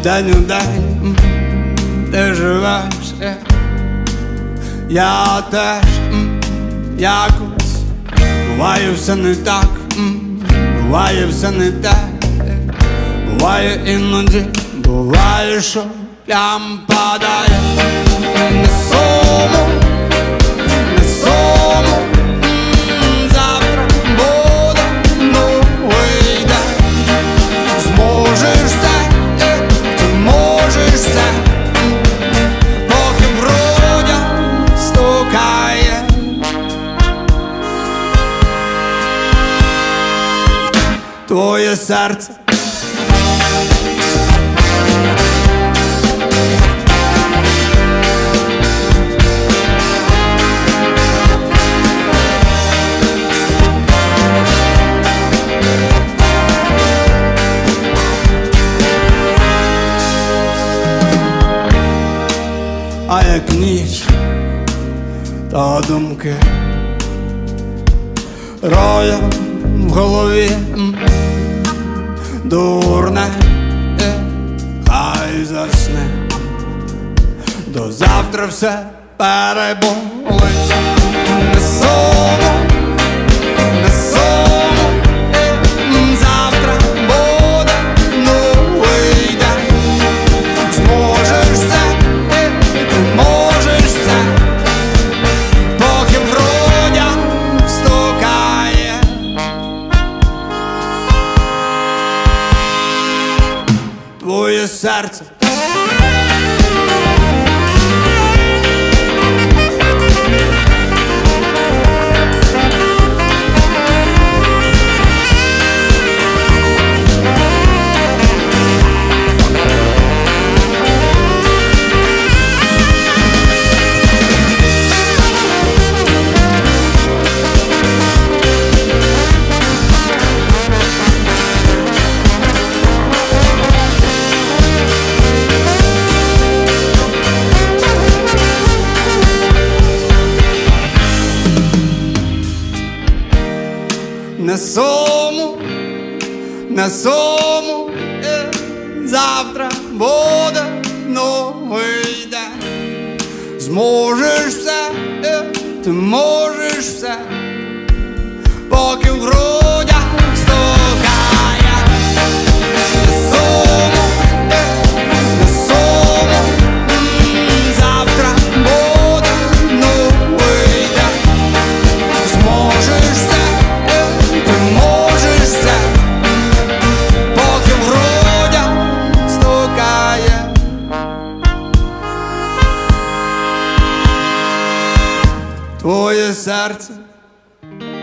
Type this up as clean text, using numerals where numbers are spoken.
день у день ти живеш, я теж якось. Буває все не так, буває все не те. Буває іноді, буває, що прям падає. Не суму, не суму, завтра буде новий день. Зможеш все, ти можеш все, поки в грудях стукає твоє серце. А як ніч, то думки роєм в голові, дурне, хай засне, до завтра все переболить. Не суму, не суму, завтра буде новий день. Зможеш все, ти можеш все, поки в грудях стукає твоє серце. Не суму, не суму, завтра буде новий день. Зможеш все, ти можеш все, поки в грудях стукає. Не суму, не суму, завтра буде новий день. Зможеш все, ти можеш все, поки в грудях стукає твоє серце.